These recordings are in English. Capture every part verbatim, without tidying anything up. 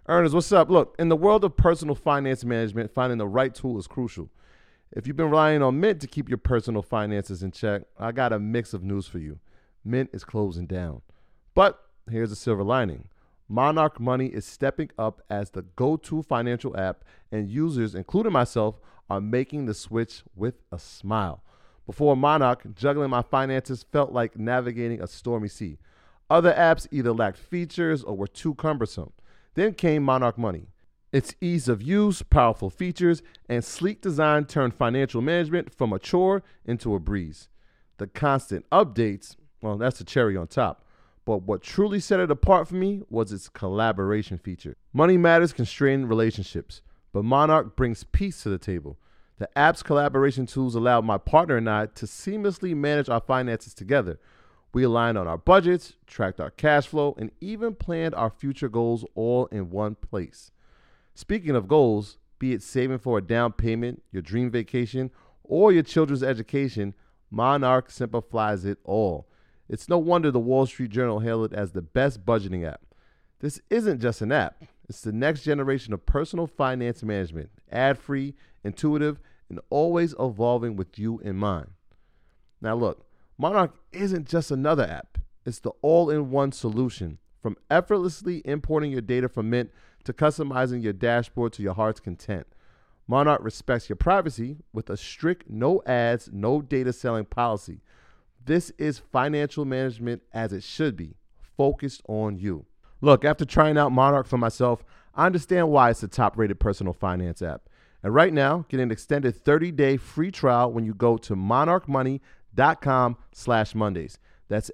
Ernest, what's up? Look, in the world of personal finance management, finding the right tool is crucial. If you've been relying on Mint to keep your personal finances in check, I got a mix of news for you. Mint is closing down. But here's a silver lining. Monarch Money is stepping up as the go-to financial app, and users, including myself, are making the switch with a smile. Before Monarch, juggling my finances felt like navigating a stormy sea. Other apps either lacked features or were too cumbersome. Then came Monarch Money. Its ease of use, powerful features, and sleek design turned financial management from a chore into a breeze. The constant updates, well, that's the cherry on top. But what truly set it apart for me was its collaboration feature. Money matters constrain relationships, but Monarch brings peace to the table. The app's collaboration tools allow my partner and I to seamlessly manage our finances together. We aligned on our budgets, tracked our cash flow, and even planned our future goals all in one place. Speaking of goals, be it saving for a down payment, your dream vacation, or your children's education, Monarch simplifies it all. It's no wonder the Wall Street Journal hailed it as the best budgeting app. This isn't just an app. It's the next generation of personal finance management, ad-free, intuitive, and always evolving with you in mind. Now look, Monarch isn't just another app. It's the all-in-one solution. From effortlessly importing your data from Mint to customizing your dashboard to your heart's content. Monarch respects your privacy with a strict no ads, no data selling policy. This is financial management as it should be, focused on you. Look, after trying out Monarch for myself, I understand why it's the top-rated personal finance app. And right now, get an extended thirty-day free trial when you go to monarchmoney.com slash Mondays. That's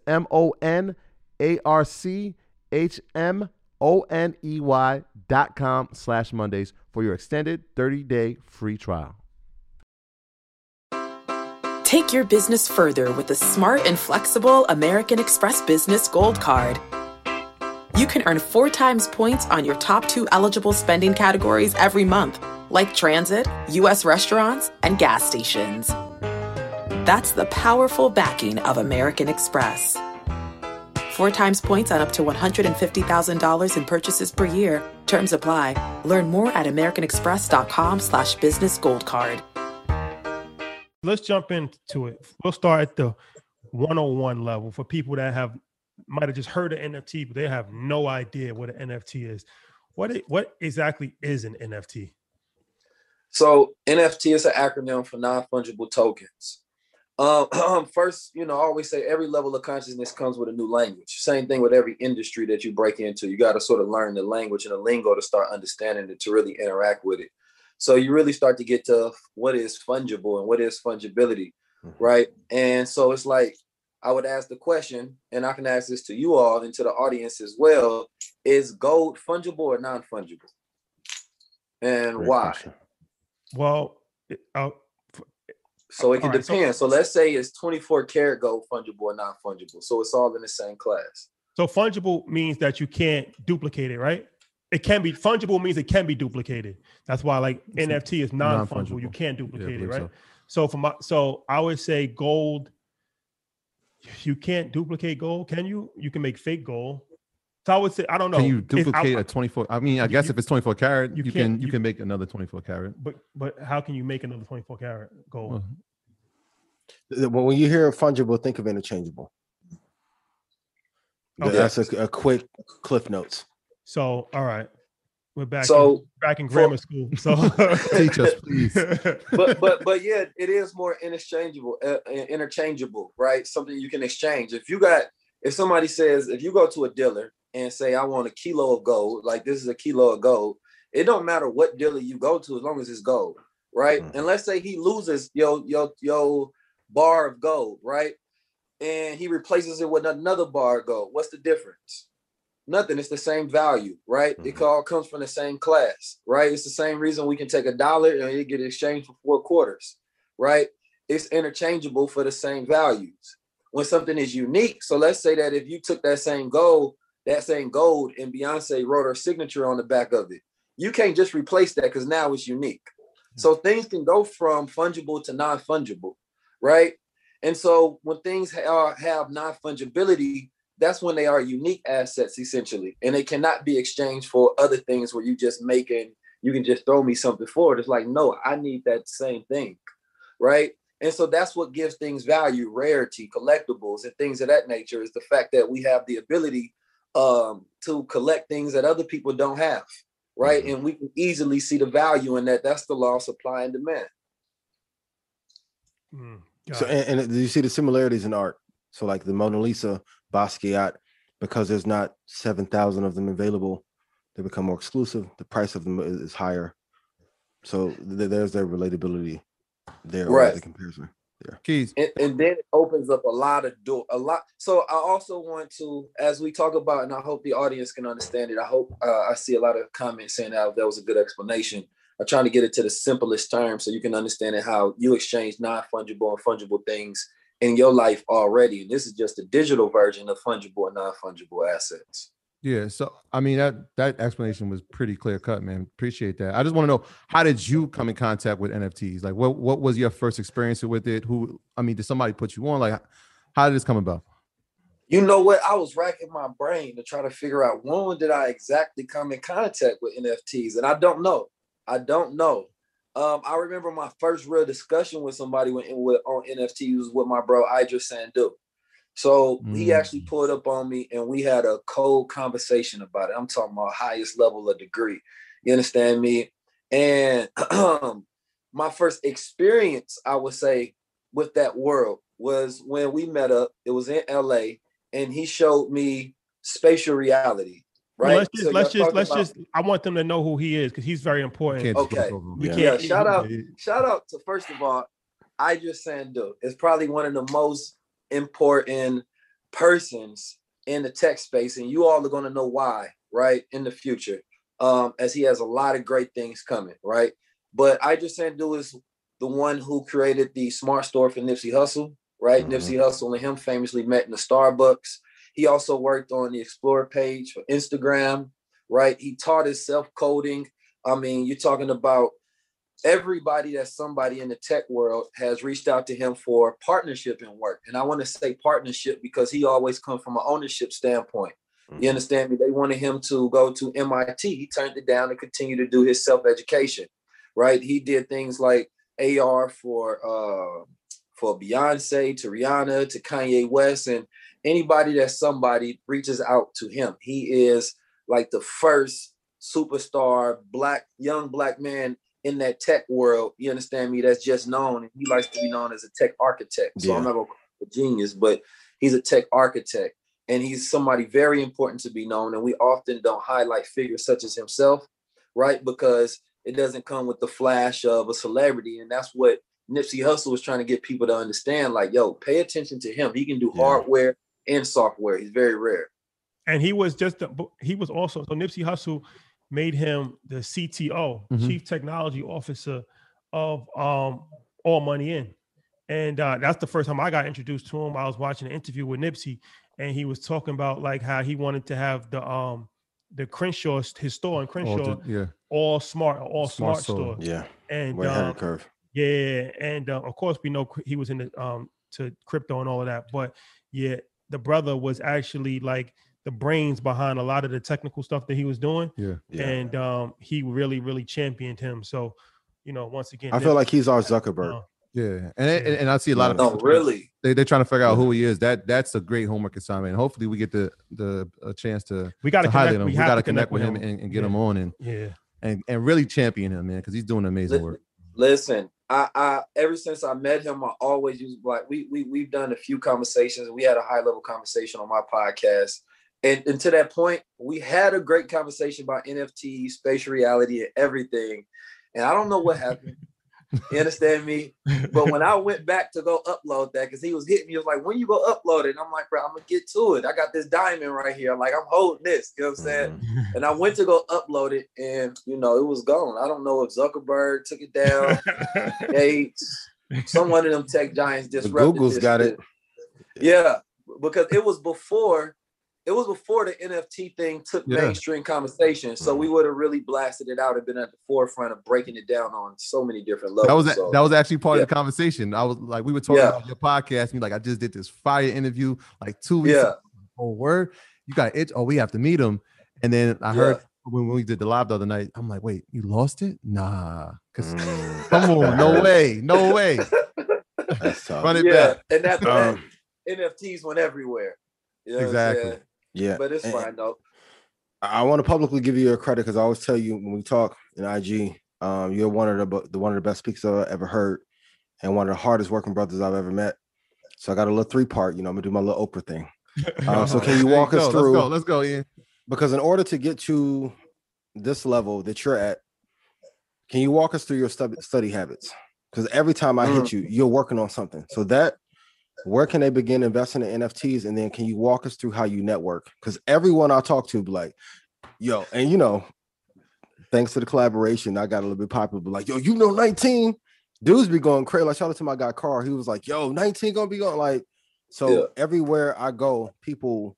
M-O-N-A-R-C-H-M-O-N-E-Y dot com slash Mondays for your extended thirty-day free trial. Take your business further with the smart and flexible American Express Business Gold Card. You can earn four times points on your top two eligible spending categories every month, like transit, U S restaurants, and gas stations. That's the powerful backing of American Express. Four times points on up to one hundred fifty thousand dollars in purchases per year. Terms apply. Learn more at americanexpress.com slash business gold card. Let's jump into it. We'll start at the one oh one level for people that have might have just heard of N F T, but they have no idea what an N F T is. What it, what exactly is an N F T? So N F T is an acronym for non-fungible tokens. Um, first, you know, I always say every level of consciousness comes with a new language. Same thing with every industry that you break into. You got to sort of learn the language and the lingo to start understanding it, to really interact with it. So you really start to get to what is fungible and what is fungibility, mm-hmm. right? And so it's like, I would ask the question, and I can ask this to you all and to the audience as well, is gold fungible or non-fungible? And Great why? Question. Well, uh, so it can right, depend. So, so let's say it's twenty-four karat gold fungible or non-fungible. So it's all in the same class. So fungible means that you can't duplicate it, right? It can be fungible means it can be duplicated. That's why like it's N F T is non-fungible. non-fungible. You can't duplicate yeah, it, right? So. so for my, so I would say gold, you can't duplicate gold. Can you? You can make fake gold. So I would say, I don't know. Can you duplicate I, a twenty-four? I mean, I guess you, if it's twenty-four karat, you, you can you, you can make another twenty-four karat. But but how can you make another twenty-four karat gold? Well, when you hear fungible, think of interchangeable. Okay. That's a, a quick Cliff Notes. So all right, we're back. So in, back in grammar for, school. So teach us, please. But but but yeah, it is more interchangeable, uh, interchangeable, right? Something you can exchange. If you got, if somebody says, if you go to a dealer and say, I want a kilo of gold, like this is a kilo of gold, it don't matter what dealer you go to as long as it's gold, right? Mm-hmm. And let's say he loses your your your bar of gold, right? And he replaces it with another bar of gold. What's the difference? Nothing. It's the same value, right? Mm-hmm. It all comes from the same class, right? It's the same reason we can take a dollar and it get exchanged for four quarters, right? It's interchangeable for the same values. When something is unique, so let's say that if you took that same gold, that same gold, and Beyonce wrote her signature on the back of it, you can't just replace that because now it's unique. Mm-hmm. So things can go from fungible to non-fungible, right? And so when things ha- have non-fungibility, that's when they are unique assets essentially, and they cannot be exchanged for other things where you just making, you can just throw me something for it. It's like, no, I need that same thing, right? And so that's what gives things value, rarity, collectibles, and things of that nature, is the fact that we have the ability um, to collect things that other people don't have, right? Mm-hmm. And we can easily see the value in that. That's the law of supply and demand. Mm, so, and, and do you see the similarities in art? So like the Mona Lisa, Basquiat, because there's not seven thousand of them available, they become more exclusive. The price of them is higher. So th- there's their relatability there, right? The comparison there. Keys. And, and then it opens up a lot of door, a lot. So I also want to, as we talk about, and I hope the audience can understand it. I hope uh, I see a lot of comments saying that that was a good explanation. I'm trying to get it to the simplest terms so you can understand it, how you exchange non-fungible and fungible things in your life already. And this is just a digital version of fungible and non-fungible assets. Yeah. So, I mean, that, that explanation was pretty clear cut, man. Appreciate that. I just want to know, how did you come in contact with N F Ts? Like, what, what was your first experience with it? Who, I mean, did somebody put you on? Like, how did this come about? You know what? I was racking my brain to try to figure out when did I exactly come in contact with N F Ts? And I don't know. I don't know. Um, I remember my first real discussion with somebody with, with, on N F Ts was with my bro, Idris Sandu. So mm. he actually pulled up on me and we had a cold conversation about it. I'm talking about highest level of degree. You understand me? And um, my first experience, I would say, with that world was when we met up. It was in L A, and he showed me spatial reality. Right. Well, let's just, so let's just, let's about, just, I want them to know who he is because he's very important. Okay. We yeah. can't, yeah, shout out, shout out to, first of all, Idris Sandu is probably one of the most important persons in the tech space. And you all are going to know why, right, in the future, um, as he has a lot of great things coming, right? But Idris Sandu is the one who created the smart store for Nipsey Hussle, right? Mm-hmm. Nipsey Hussle and him famously met in the Starbucks. He also worked on the Explore page for Instagram, right? He taught himself coding. I mean, you're talking about everybody that's somebody in the tech world has reached out to him for partnership and work. And I want to say partnership because he always comes from an ownership standpoint. Mm-hmm. You understand me? They wanted him to go to M I T. He turned it down and continue to do his self-education, right? He did things like A R for, uh, for Beyonce, to Rihanna, to Kanye West, and anybody that somebody reaches out to him. He is like the first superstar black, young black man in that tech world, you understand me, that's just known. And he likes to be known as a tech architect. So yeah. I'm not gonna call him a genius, but he's a tech architect. And he's somebody very important to be known. And we often don't highlight figures such as himself, right? Because it doesn't come with the flash of a celebrity. And that's what Nipsey Hussle was trying to get people to understand. Like, yo, pay attention to him. He can do yeah. hardware and software. He's very rare. And he was just, a, he was also, so Nipsey Hussle made him the C T O, mm-hmm. Chief Technology Officer of um, All Money In. And uh, that's the first time I got introduced to him. I was watching an interview with Nipsey, and he was talking about like how he wanted to have the um, the Crenshaw, his store in Crenshaw, all, the, yeah. all smart, all smart, smart store. Yeah, and way ahead um, of the curve. Yeah, and uh, of course we know he was in the um, to crypto and all of that. But yeah, the brother was actually like the brains behind a lot of the technical stuff that he was doing. Yeah. yeah. And um, he really, really championed him. So, you know, once again, I feel like he's our Zuckerberg. Uh, yeah. And, and and I see a lot no, of people really they they're trying to figure out who he is. That that's a great homework assignment. And hopefully we get the the a chance to we got to highlight him. We, we got to connect, connect with him, him and, and get yeah. him on and yeah and and really champion him, man, because he's doing amazing work. Listen, I, I ever since I met him, I always use like we we we've done a few conversations. We had a high level conversation on my podcast. And, and to that point, we had a great conversation about N F Ts, spatial reality, and everything. And I don't know what happened. You understand me? But when I went back to go upload that, because he was hitting me, he was like, when you go upload it? And I'm like, bro, I'm going to get to it. I got this diamond right here. Like, I'm holding this. You know what I'm saying? Mm-hmm. And I went to go upload it, and, you know, it was gone. I don't know if Zuckerberg took it down. Gates, some one of them tech giants disrupted Google's this got shit. it. Yeah, because it was before... It was before the N F T thing took yeah. mainstream conversation, so we would have really blasted it out and been at the forefront of breaking it down on so many different levels. That was so, that was actually part yeah. of the conversation. I was like, we were talking yeah. about your podcast, and you're like, I just did this fire interview like two weeks yeah. ago. Oh, word. You got it. Oh, we have to meet him. And then I yeah. heard when we did the live the other night, I'm like, wait, you lost it? Nah. Cause mm. come on, no way, no way. That's tough. Run it yeah. back. And after that, um, N F Ts went everywhere. You know exactly. Yeah. But it's and fine though. I want to publicly give you your credit because I always tell you when we talk in I G, um, you're one of the, the one of the best speakers I've ever heard and one of the hardest working brothers I've ever met. So I got a little three part, you know, I'm gonna do my little Oprah thing. Um, so can you walk us through? Let's go, let's go, Ian. Because in order to get to this level that you're at, can you walk us through your study, study habits? Because every time I hit you, you're working on something. So that, where can they begin investing in N F Ts? And then can you walk us through how you network? Because everyone I talk to be like, yo, and you know, thanks to the collaboration, I got a little bit popular, but like, yo, you know, nineteen dudes be going crazy. Like, shout out to my guy Carl. He was like, yo, nineteen gonna be going like, so yeah. everywhere I go, people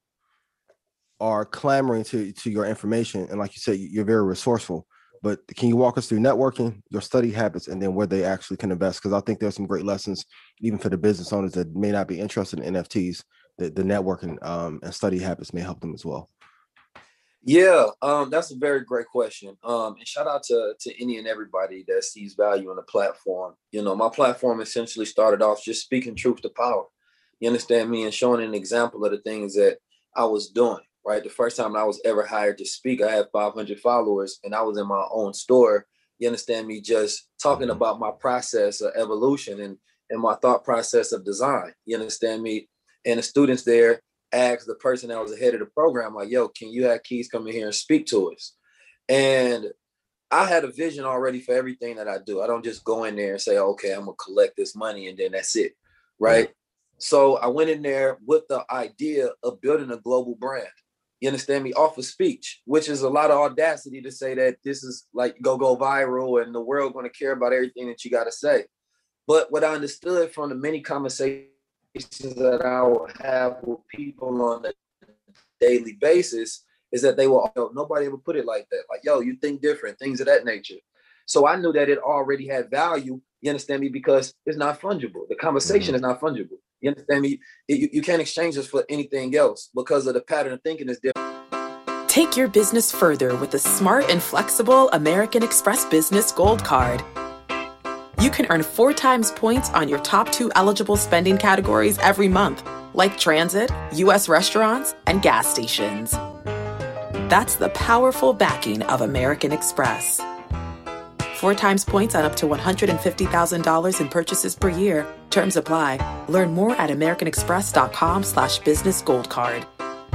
are clamoring to, to your information. And like you said, you're very resourceful. But can you walk us through networking, your study habits, and then where they actually can invest? Because I think there's some great lessons, even for the business owners that may not be interested in N F Ts, that the networking um, and study habits may help them as well. Yeah, um, that's a very great question. Um, and shout out to, to any and everybody that sees value in the platform. You know, my platform essentially started off just speaking truth to power. You understand me? And showing an example of the things that I was doing. Right. The first time I was ever hired to speak, I had five hundred followers and I was in my own store. You understand me? Just talking mm-hmm. about my process of evolution and, and my thought process of design. You understand me? And the students there asked the person that was ahead of the program, like, yo, can you have Keys come in here and speak to us? And I had a vision already for everything that I do. I don't just go in there and say, okay, I'm going to collect this money and then that's it. Right. Mm-hmm. So I went in there with the idea of building a global brand. You understand me? Off of speech, which is a lot of audacity to say that this is like go, go viral and the world going to care about everything that you got to say. But what I understood from the many conversations that I will have with people on a daily basis is that they will, you know, nobody ever put it like that. Like, yo, you think different, things of that nature. So I knew that it already had value. You understand me? Because it's not fungible. The conversation mm-hmm. is not fungible. You understand me? You, you can't exchange this for anything else because of the pattern of thinking is different. Take your business further with the smart and flexible American Express Business Gold Card. You can earn four times points on your top two eligible spending categories every month, like transit, U S restaurants, and gas stations. That's the powerful backing of American Express. Four times points on up to one hundred fifty thousand dollars in purchases per year. Terms apply. Learn more at americanexpress.com slash business gold card.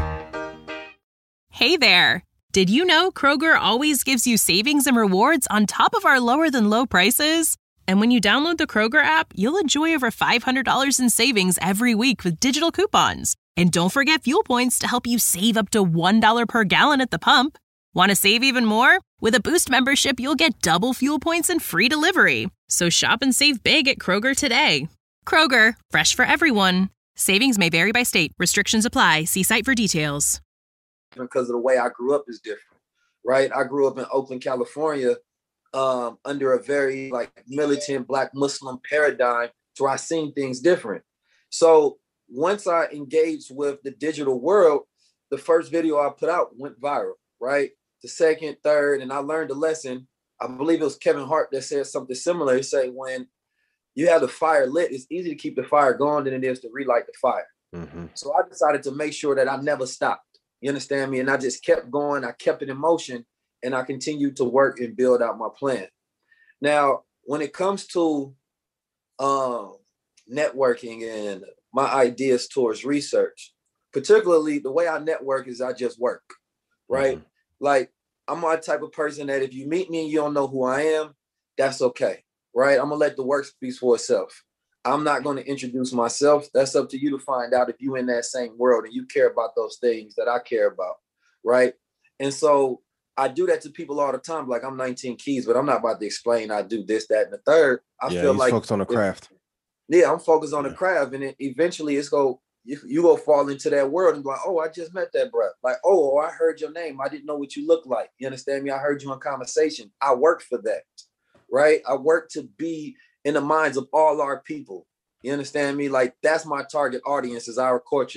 Hey there. Did you know Kroger always gives you savings and rewards on top of our lower than low prices? And when you download the Kroger app, you'll enjoy over five hundred dollars in savings every week with digital coupons. And don't forget fuel points to help you save up to one dollar per gallon at the pump. Want to save even more? With a Boost membership, you'll get double fuel points and free delivery. So shop and save big at Kroger today. Kroger, fresh for everyone. Savings may vary by state. Restrictions apply. See site for details. Because of the way I grew up is different, right? I grew up in Oakland, California, um, under a very like militant Black Muslim paradigm, so I seen things different. So once I engaged with the digital world, the first video I put out went viral, right? The second, third, and I learned a lesson. I believe it was Kevin Hart that said something similar. He said, when you have the fire lit, it's easy to keep the fire going than it is to relight the fire. Mm-hmm. So I decided to make sure that I never stopped. You understand me? And I just kept going. I kept it in motion and I continued to work and build out my plan. Now, when it comes to um, networking and my ideas towards research, particularly the way I network is I just work, right? Mm-hmm. Like, I'm my type of person that if you meet me and you don't know who I am, that's okay, right? I'm going to let the work speak for itself. I'm not going to introduce myself. That's up to you to find out if you're in that same world and you care about those things that I care about, right? And so I do that to people all the time. Like, I'm nineteen Keys, but I'm not about to explain I do this, that, and the third. I yeah, feel he's like focused on the craft. Yeah, I'm focused on yeah. the craft, and it, eventually it's go. You, you go fall into that world and be like, oh, I just met that bro. Like, oh, oh, I heard your name. I didn't know what you look like. You understand me? I heard you in conversation. I work for that, right? I work to be in the minds of all our people. You understand me? Like, that's my target audience is our culture.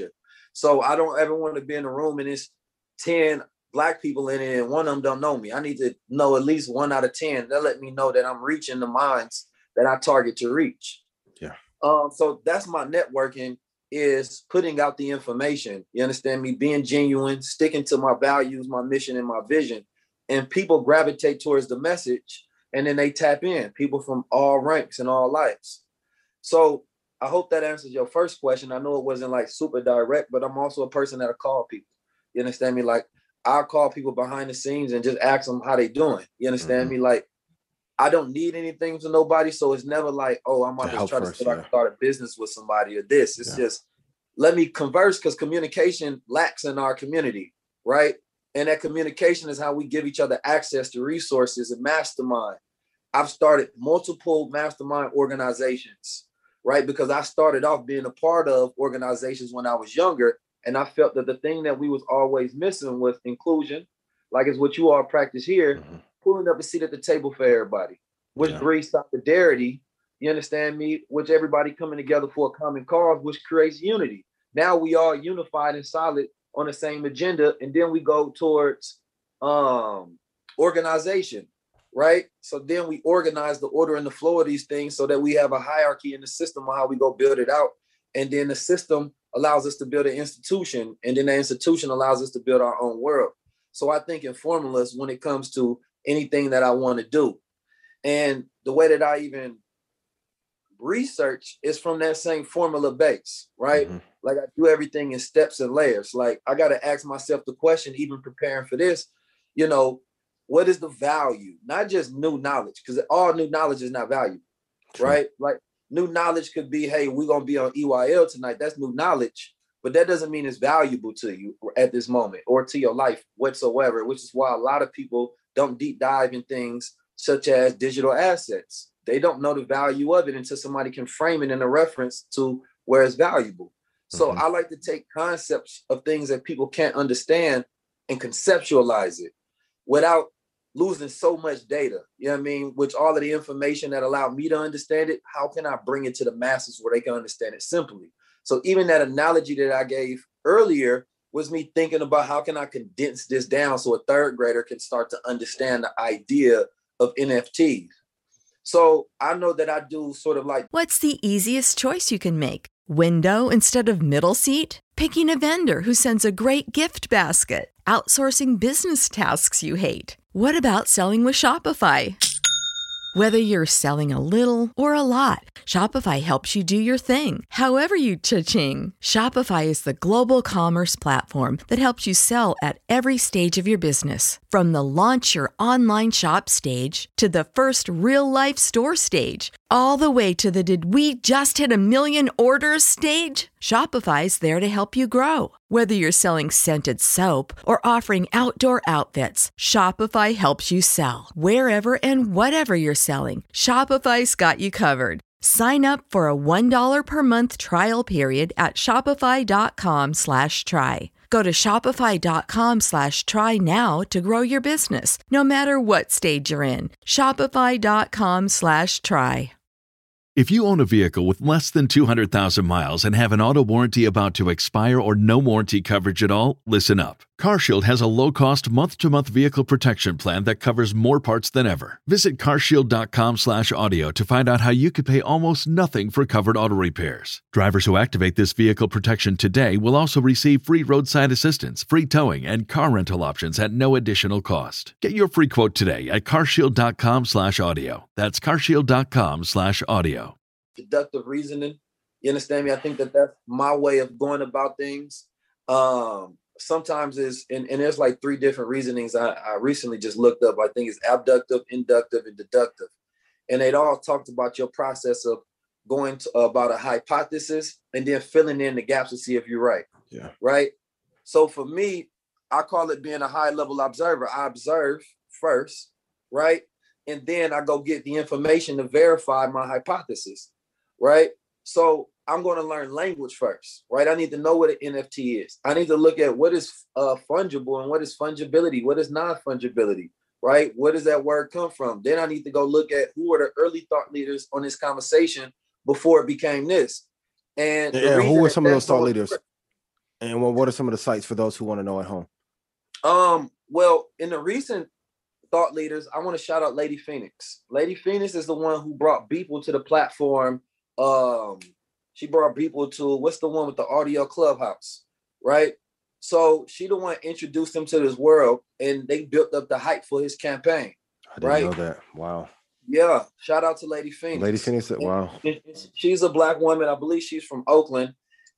So I don't ever want to be in a room and it's ten black people in it and one of them don't know me. I need to know at least one out of ten. That let me know that I'm reaching the minds that I target to reach. Yeah. Um, so that's my networking, is putting out the information. You understand me? Being genuine, sticking to my values, my mission, and my vision. And people gravitate towards the message and then they tap in. People from all ranks and all lives. So I hope that answers your first question. I know it wasn't like super direct, but I'm also a person that'll call people. You understand me? Like, I'll call people behind the scenes and just ask them how they doing. You understand mm-hmm. me? Like, I don't need anything from nobody. So it's never like, oh, I'm about to try first, to yeah. start a business with somebody or this. It's yeah. just, let me converse, because communication lacks in our community, right? And that communication is how we give each other access to resources and mastermind. I've started multiple mastermind organizations, right? Because I started off being a part of organizations when I was younger. And I felt that the thing that we was always missing was inclusion, like it's what you all practice here, mm-hmm. pulling up a seat at the table for everybody, which yeah. breeds solidarity, you understand me, which everybody coming together for a common cause, which creates unity. Now we are unified and solid on the same agenda, and then we go towards um, organization, right? So then we organize the order and the flow of these things so that we have a hierarchy in the system of how we go build it out. And then the system allows us to build an institution, and then the institution allows us to build our own world. So I think in formulas when it comes to anything that I want to do. And the way that I even research is from that same formula base, right? Mm-hmm. Like I do everything in steps and layers. Like I got to ask myself the question, even preparing for this, you know, what is the value? Not just new knowledge, because all new knowledge is not valuable, True. Right? Like new knowledge could be, hey, we're going to be on E Y L tonight. That's new knowledge, but that doesn't mean it's valuable to you at this moment or to your life whatsoever, which is why a lot of people don't deep dive in things such as digital assets. They don't know the value of it until somebody can frame it in a reference to where it's valuable. So mm-hmm. I like to take concepts of things that people can't understand and conceptualize it without losing so much data, you know what I mean? Which all of the information that allowed me to understand it, how can I bring it to the masses where they can understand it simply? So even that analogy that I gave earlier was me thinking about how can I condense this down so a third grader can start to understand the idea of N F Ts. So I know that I do sort of like... What's the easiest choice you can make? Window instead of middle seat? Picking a vendor who sends a great gift basket? Outsourcing business tasks you hate? What about selling with Shopify? Whether you're selling a little or a lot, Shopify helps you do your thing, however you cha-ching. Shopify is the global commerce platform that helps you sell at every stage of your business. From the launch your online shop stage to the first real-life store stage, all the way to the did we just hit a million orders stage. Shopify's there to help you grow. Whether you're selling scented soap or offering outdoor outfits, Shopify helps you sell. Wherever and whatever you're selling, Shopify's got you covered. Sign up for a one dollar per month trial period at shopify.com slash try. Go to shopify.com slash try now to grow your business, no matter what stage you're in. Shopify.com slash try. If you own a vehicle with less than two hundred thousand miles and have an auto warranty about to expire or no warranty coverage at all, listen up. CarShield has a low-cost month-to-month vehicle protection plan that covers more parts than ever. Visit carshield.com slash audio to find out how you could pay almost nothing for covered auto repairs. Drivers who activate this vehicle protection today will also receive free roadside assistance, free towing, and car rental options at no additional cost. Get your free quote today at carshield.com slash audio. That's carshield.com slash audio. Deductive reasoning. You understand me? I think that that's my way of going about things. Um, sometimes is, and, and there's like three different reasonings I, I recently just looked up. I think it's abductive, inductive, and deductive. And they'd all talked about your process of going to, uh, about a hypothesis and then filling in the gaps to see if you're right. Yeah. Right. So for me, I call it being a high level observer. I observe first, right? And then I go get the information to verify my hypothesis, right? So I'm going to learn language first, right? I need to know what an N F T is. I need to look at what is uh, fungible and what is fungibility, what is non-fungibility, right? Where does that word come from? Then I need to go look at who are the early thought leaders on this conversation before it became this. And yeah, who were some of those thought leaders? And what, what are some of the sites for those who want to know at home? Um, well, in the recent thought leaders, I want to shout out Lady Phoenix. Lady Phoenix is the one who brought people to the platform. Um, she brought people to, what's the one with the audio clubhouse, right? So she the one introduced him to this world, and they built up the hype for his campaign. I didn't right? know that. Wow. Yeah. Shout out to Lady Phoenix. Lady Phoenix, wow. She's a Black woman. I believe she's from Oakland.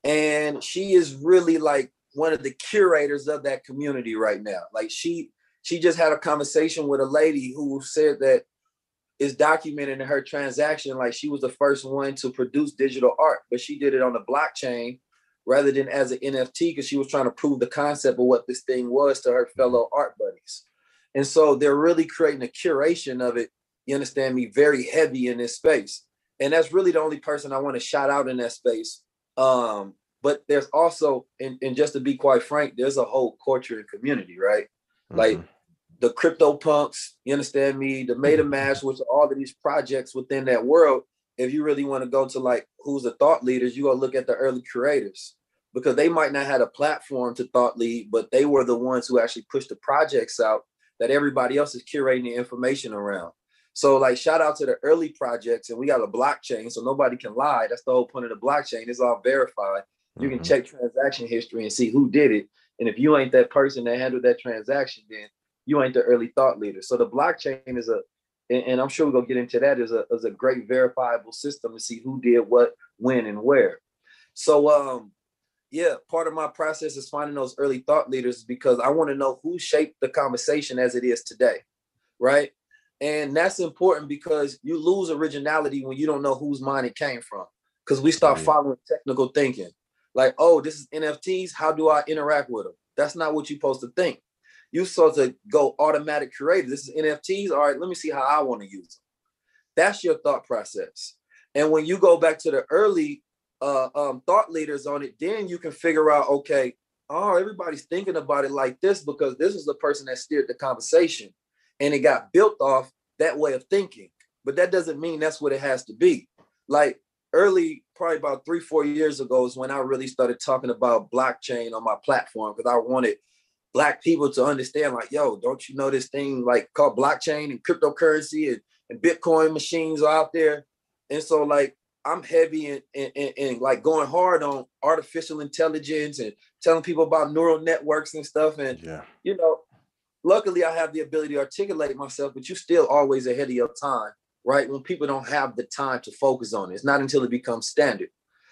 And she is really like one of the curators of that community right now. Like she, she just had a conversation with a lady who said that is documented in her transaction. Like she was the first one to produce digital art, but she did it on the blockchain rather than as an N F T because she was trying to prove the concept of what this thing was to her fellow art buddies. And so they're really creating a curation of it, you understand me, very heavy in this space. And that's really the only person I want to shout out in that space. Um, but there's also, and, and just to be quite frank, there's a whole culture and community, right? Mm-hmm. Like the crypto punks, you understand me, the MetaMask, which are all of these projects within that world. If you really want to go to like, who's the thought leaders, you go look at the early curators because they might not have a platform to thought lead, but they were the ones who actually pushed the projects out that everybody else is curating the information around. So like shout out to the early projects, and we got a blockchain so nobody can lie. That's the whole point of the blockchain. It's all verified. You mm-hmm. can check transaction history and see who did it. And if you ain't that person that handled that transaction, then you ain't the early thought leader. So the blockchain is a, and, and I'm sure we'll get into that, is a, is a great verifiable system to see who did what, when, and where. So um, yeah, part of my process is finding those early thought leaders because I want to know who shaped the conversation as it is today, right? And that's important because you lose originality when you don't know whose mind it came from. Because we start following technical thinking. Like, oh, this is N F Ts. How do I interact with them? That's not what you're supposed to think. You're supposed to go automatic creative. This is N F Ts. All right, let me see how I want to use them. That's your thought process. And when you go back to the early uh, um, thought leaders on it, then you can figure out, okay, oh, everybody's thinking about it like this because this is the person that steered the conversation. And it got built off that way of thinking. But that doesn't mean that's what it has to be. Like early, probably about three, four years ago is when I really started talking about blockchain on my platform because I wanted Black people to understand like, yo, don't you know this thing like called blockchain and cryptocurrency and, and Bitcoin machines are out there? And so like, I'm heavy and, and, and, and like going hard on artificial intelligence and telling people about neural networks and stuff. And, yeah. you know, luckily, I have the ability to articulate myself, but you're still always ahead of your time, right? When people don't have the time to focus on it. It's not until it becomes standard.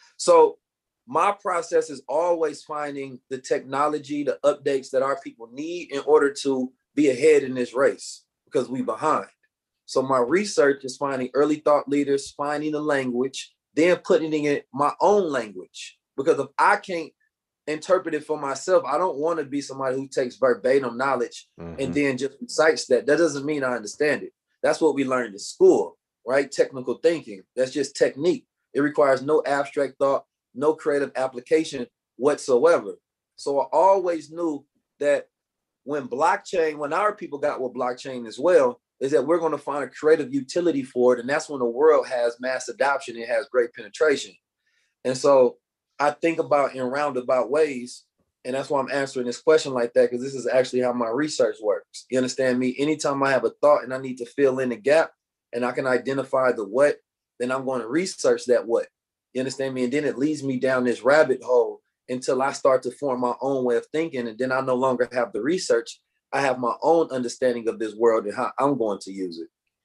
So my process is always finding the technology, the updates that our people need in order to be ahead in this race because we behind. So my research is finding early thought leaders, finding the language, then putting it in my own language. Because if I can't interpret it for myself, I don't want to be somebody who takes verbatim knowledge mm-hmm. and then just recites that. That doesn't mean I understand it. That's what we learned in school, right? Technical thinking. That's just technique. It requires no abstract thought, no creative application whatsoever. So I always knew that when blockchain, when our people got with blockchain as well, is that we're going to find a creative utility for it. And that's when the world has mass adoption. It has great penetration. And so I think about in roundabout ways, and that's why I'm answering this question like that, because this is actually how my research works. You understand me? Anytime I have a thought and I need to fill in the gap and I can identify the what, then I'm going to research that what. You understand me? And then it leads me down this rabbit hole until I start to form my own way of thinking. And then I no longer have the research. I have my own understanding of this world and how I'm going to use it.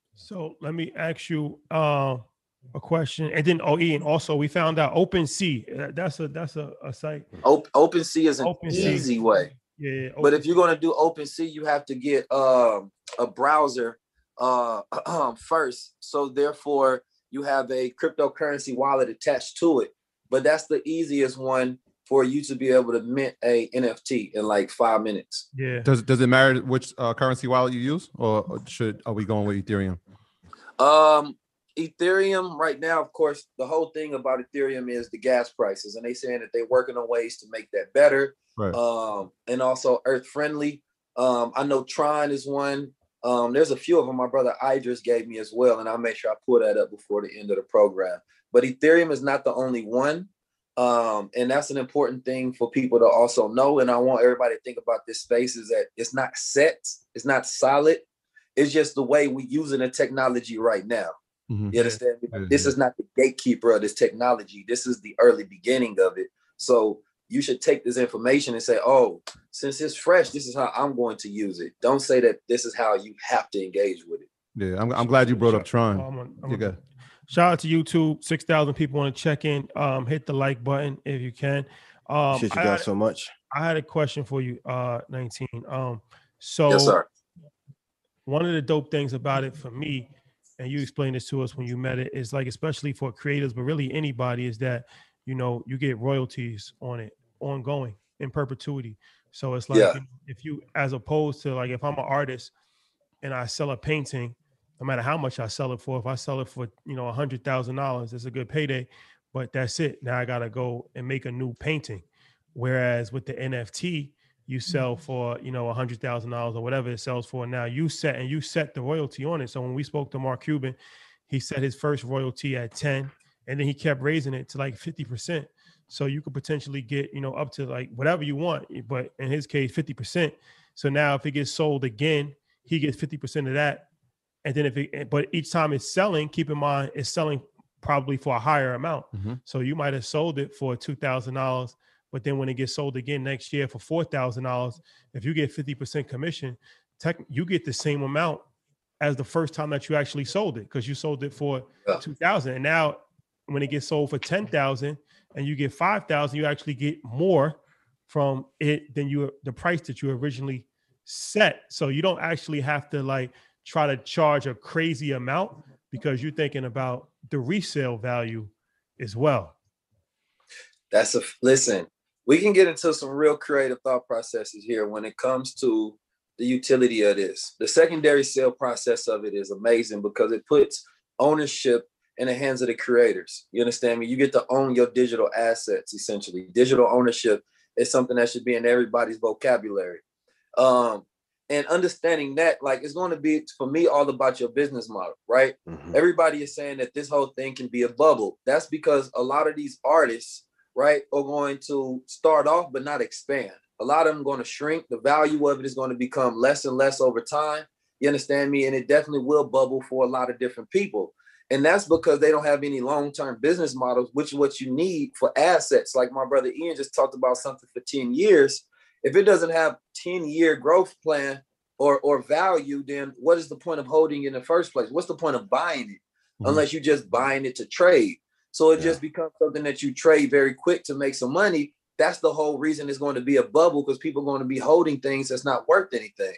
So let me ask you, uh, a question, and then oh, Ian, also we found out OpenSea. That's a that's a, a site. Open, OpenSea is an OpenSea. easy way. Yeah, yeah but if you're gonna do OpenSea, you have to get um, a browser uh, um, first. So therefore, you have a cryptocurrency wallet attached to it. But that's the easiest one for you to be able to mint a N F T in like five minutes. Yeah. Does Does it matter which uh, currency wallet you use, or should are we going with Ethereum? Um. Ethereum right now, of course, the whole thing about Ethereum is the gas prices, and they saying that they're working on ways to make that better, right. um, and also earth friendly. Um, I know Tron is one. Um, there's a few of them my brother Idris gave me as well, and I'll make sure I pull that up before the end of the program. But Ethereum is not the only one. Um, and that's an important thing for people to also know. And I want everybody to think about this space is that it's not set, it's not solid. It's just the way we using the technology right now. Mm-hmm. You understand? Mm-hmm. This is not the gatekeeper of this technology. This is the early beginning of it. So you should take this information and say, oh, since it's fresh, this is how I'm going to use it. Don't say that this is how you have to engage with it. Yeah, I'm, I'm glad you brought up Tron. I'm a, I'm a, shout out to YouTube. six thousand people want to check in. Um, hit the like button if you can. Um, Shit, you got so much. I had a question for you, uh, nineteen. Um, so yes, sir. One of the dope things about it for me, and you explained this to us when you met it, is like, especially for creators, but really anybody, is that, you know, you get royalties on it ongoing in perpetuity. So it's like, yeah. if you, as opposed to like, if I'm an artist and I sell a painting, no matter how much I sell it for, if I sell it for, you know, a hundred thousand dollars, it's a good payday, but that's it. Now I got to go and make a new painting. Whereas with the N F T, you sell for, you know, a hundred thousand dollars or whatever it sells for. Now you set, and you set the royalty on it. So when we spoke to Mark Cuban, he set his first royalty at ten, and then he kept raising it to like fifty percent. So you could potentially get, you know, up to like whatever you want, but in his case, fifty percent. So now if it gets sold again, he gets fifty percent of that. And then if it, but each time it's selling, keep in mind, it's selling probably for a higher amount. Mm-hmm. So you might have sold it for two thousand dollars, but then when it gets sold again next year for four thousand dollars, if you get fifty percent commission, tech, you get the same amount as the first time that you actually sold it, because you sold it for yeah. two thousand dollars. And now when it gets sold for ten thousand dollars and you get five thousand dollars, you actually get more from it than you the price that you originally set. So you don't actually have to like try to charge a crazy amount, because you're thinking about the resale value as well. That's a, listen, we can get into some real creative thought processes here when it comes to the utility of this. The secondary sale process of it is amazing because it puts ownership in the hands of the creators. You understand me? You get to own your digital assets, essentially. Digital ownership is something that should be in everybody's vocabulary. Um, And understanding that, like, it's going to be, for me, all about your business model, right? Mm-hmm. Everybody is saying that this whole thing can be a bubble. That's because a lot of these artists, right, are going to start off but not expand. A lot of them are going to shrink. The value of it is going to become less and less over time. You understand me? And it definitely will bubble for a lot of different people. And that's because they don't have any long-term business models, which is what you need for assets. Like my brother Ian just talked about something for ten years. If it doesn't have ten-year growth plan or or value, then what is the point of holding it in the first place? What's the point of buying it? Mm-hmm. Unless you're just buying it to trade. So it yeah. just becomes something that you trade very quick to make some money. That's the whole reason it's going to be a bubble, because people are going to be holding things that's not worth anything.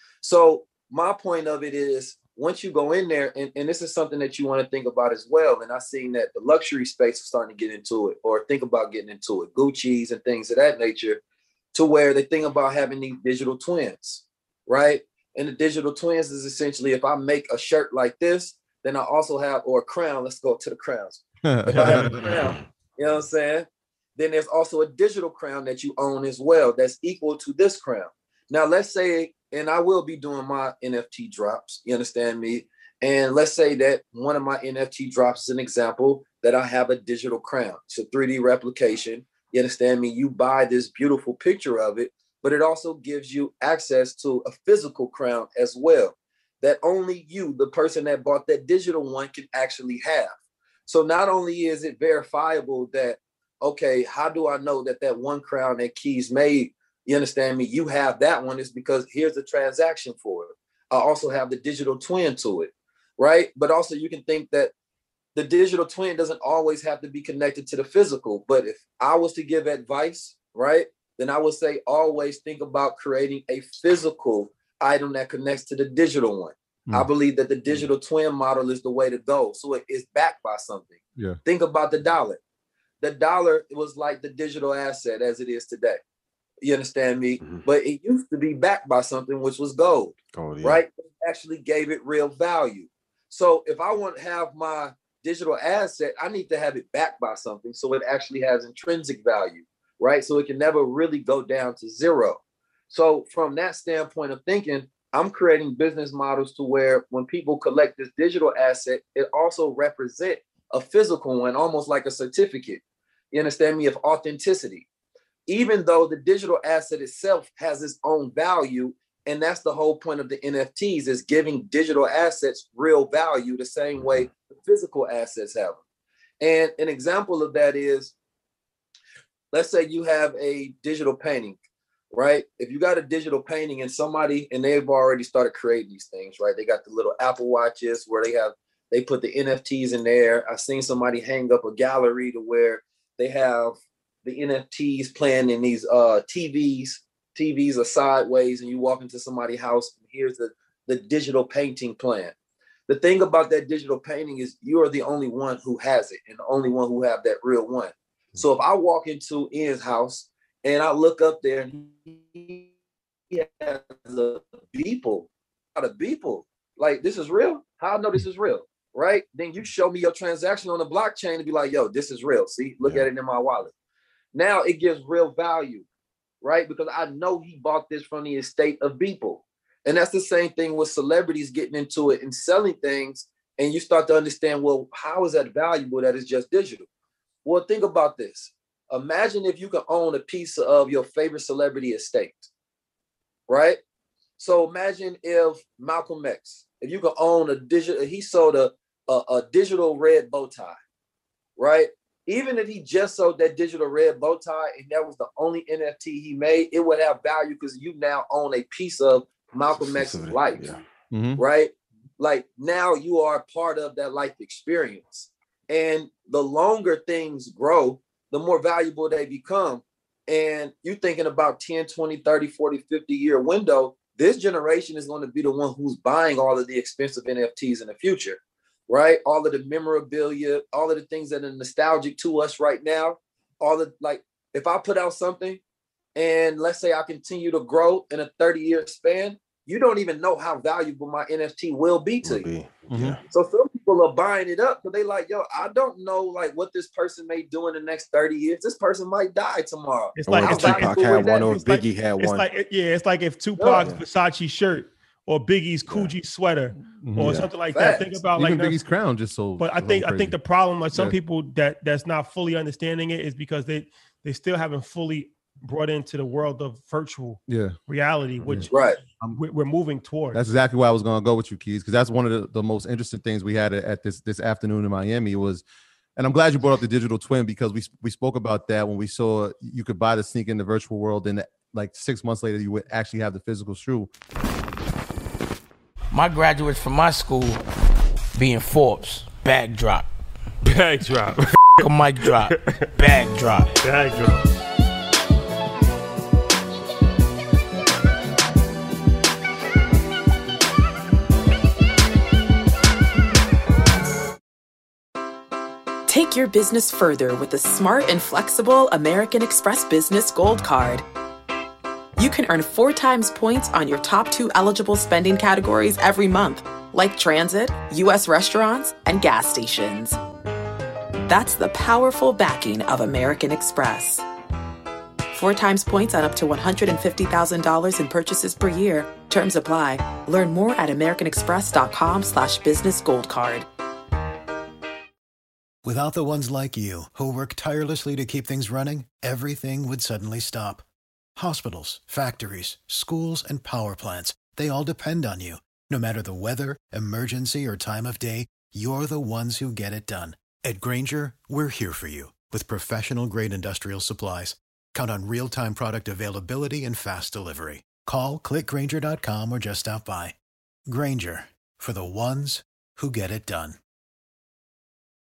So my point of it is, once you go in there, and, and this is something that you want to think about as well, and I've seen that the luxury space is starting to get into it, or think about getting into it, Gucci's and things of that nature, to where they think about having these digital twins, right? And the digital twins is essentially, if I make a shirt like this, then I also have, or a crown, let's go to the crowns. If I have a crown, you know what I'm saying? Then there's also a digital crown that you own as well that's equal to this crown. Now, let's say, and I will be doing my N F T drops, you understand me? And let's say that one of my N F T drops is an example that I have a digital crown. It's a three D replication. You understand me? You buy this beautiful picture of it, but it also gives you access to a physical crown as well, that only you, the person that bought that digital one, can actually have. So not only is it verifiable that, okay, how do I know that that one crown that Keys made, you understand me, you have that one, is because here's the transaction for it. I also have the digital twin to it, right? But also you can think that the digital twin doesn't always have to be connected to the physical. But if I was to give advice, right, then I would say always think about creating a physical item that connects to the digital one. Mm. I believe that the digital twin model is the way to go. So it is backed by something. Yeah. Think about the dollar. The dollar was like the digital asset as it is today. You understand me? Mm-hmm. But it used to be backed by something, which was gold, oh, yeah. right? It actually gave it real value. So if I want to have my digital asset, I need to have it backed by something so it actually has intrinsic value, right? So it can never really go down to zero. So from that standpoint of thinking, I'm creating business models to where when people collect this digital asset, it also represents a physical one, almost like a certificate. you understand me, of authenticity, even though the digital asset itself has its own value. And that's the whole point of the N F Ts, is giving digital assets real value the same way the physical assets have them. And an example of that is, let's say you have a digital painting, right? If you got a digital painting and somebody, and they've already started creating these things, right? They got the little Apple Watches where they have, they put the N F Ts in there. I've seen somebody hang up a gallery to where they have the N F Ts playing in these uh, T Vs. T Vs are sideways, and you walk into somebody's house, and here's the, the digital painting plan. The thing about that digital painting is you are the only one who has it, and the only one who have that real one. So if I walk into Ian's house and I look up there and he has a Beeple, a Beeple, like, this is real? How I know this is real, right? Then you show me your transaction on the blockchain and be like, yo, this is real. See, look yeah. at it in my wallet. Now it gives real value, right? Because I know he bought this from the estate of Beeple. And that's the same thing with celebrities getting into it and selling things. And you start to understand, well, how is that valuable that it's just digital? Well, think about this. Imagine if you could own a piece of your favorite celebrity estate, right? So imagine if Malcolm X, if you could own a digital, he sold a, a, a digital red bow tie, right? Even if he just sold that digital red bow tie and that was the only N F T he made, it would have value because you now own a piece of Malcolm X's life, yeah. mm-hmm. right? Like, now you are part of that life experience. And the longer things grow, the more valuable they become. And you're thinking about ten, twenty, thirty, forty, fifty year window, this generation is going to be the one who's buying all of the expensive N F Ts in the future, right? All of the memorabilia, all of the things that are nostalgic to us right now, all of, like, if I put out something and let's say I continue to grow in a thirty year span, you don't even know how valuable my N F T will be to will you. Be. Mm-hmm. So some people are buying it up because they like, yo, I don't know like what this person may do in the next thirty years. This person might die tomorrow. It's like, it's Tupac like had one or it's Biggie like, had it's one. Like, yeah, it's like if Tupac's yeah. Versace shirt or Biggie's Coogee yeah. sweater or yeah. something like Facts. that. Think about Even like Biggie's crown just sold. But I think I think the problem, like some yeah. people that that's not fully understanding it, is because they they still haven't fully brought into the world of virtual yeah. reality, which right. we're moving toward. That's exactly why I was going to go with you, Keys, because that's one of the, the most interesting things we had at this this afternoon in Miami was, and I'm glad you brought up the digital twin because we we spoke about that when we saw you could buy the sneak in the virtual world, and like six months later you would actually have the physical shoe. My graduates from my school being Forbes, bag drop, bag drop, a mic drop, bag drop, bag drop. Take your business further with the smart and flexible American Express Business Gold Card. You can earn four times points on your top two eligible spending categories every month, like transit, U S restaurants, and gas stations. That's the powerful backing of American Express. Four times points on up to one hundred fifty thousand dollars in purchases per year. Terms apply. Learn more at americanexpress.com slash business gold card. Without the ones like you, who work tirelessly to keep things running, everything would suddenly stop. Hospitals, factories, schools, and power plants, they all depend on you. No matter the weather, emergency, or time of day, you're the ones who get it done. At Grainger, we're here for you with professional-grade industrial supplies. Count on real-time product availability and fast delivery. Call, click Grainger dot com, or just stop by. Grainger, for the ones who get it done.